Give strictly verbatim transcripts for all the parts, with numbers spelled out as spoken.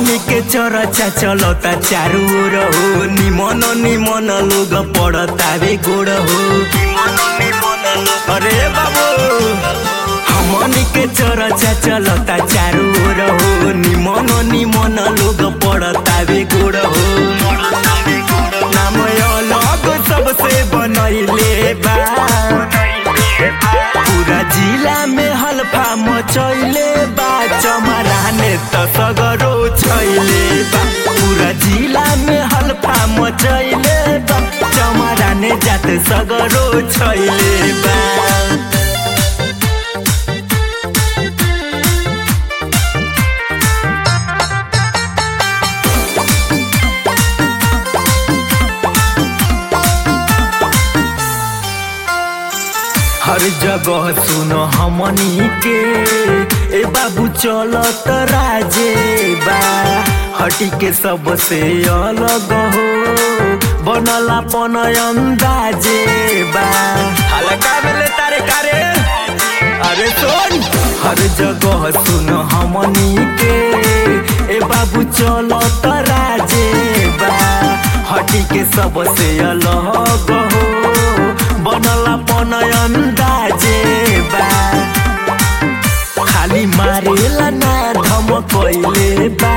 हमनी के चर्चा चलता चारू ओर हो। निमन निमन लोग पड़तावे गोड़ हो। अरे बाबू हमनी के चर्चा चलता चारू ओर हो। निमन निमन लोग पड़तावे गोड़ हो। नाम अलग सबसे बनैले बा। पूरा जिला में हल्फा मचैले बा। चमराने त सगरो छैले बा। पूरा जिला में हल्फा मचैले बा। चमराने जात सगरो छैले बा। हर जगह सुनो हमनी के ए बाबू चलत राजे बा। हटी के सबसे अलग हो बनला पन अंदाजे बा। हल्का मिले तारे कारे अरे सुन हर जगह सुनो हमनी के ए बाबू चलत राजे बा। हटी के सबसे अलग हो बनला पन अंदाजे बा। खाली मारेला ना धमकैले बा।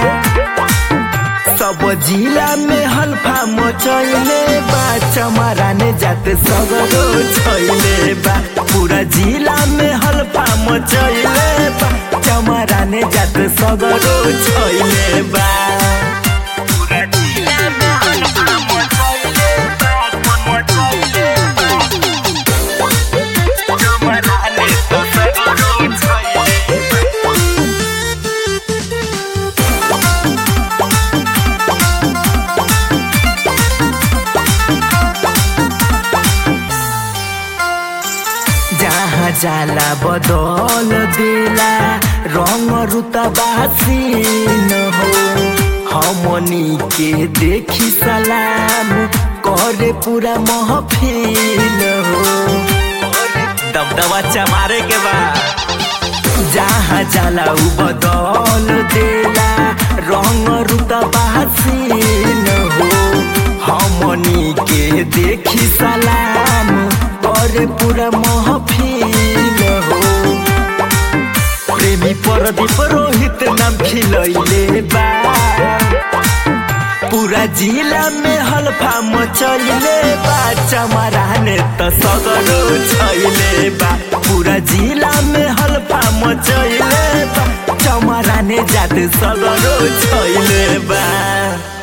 सब जिला में हल्फा मचैले बा। चमराने जात सगरो छैले बा। पूरा जिला में हल्फा मचैले बा। चमराने जात सगरो छैले बा। पूरा जिला में हल्फा मचैले बा। मचैले बा। चमराने त सगरो छैले बा। जहाँ जाला बदल देला रंग रुतबासी न हो। हमनी के देखी सलाम करे पूरा महफिल हो। दबदबा चमारे के बाद जहाँ जाला उ बदल देला रंग रुतबासी न हो। हमनी के देखी सलाम करे पूरा महफिल हो। प्रेमी प्रदीप रोहित नाम खिलैले बा। पूरा जिला में हल्फा मचैले बा। चमराने त सगरो छैले बा। पूरा जिला में हल्फा मचैले बा। चमराने जात सगरो छैले बा।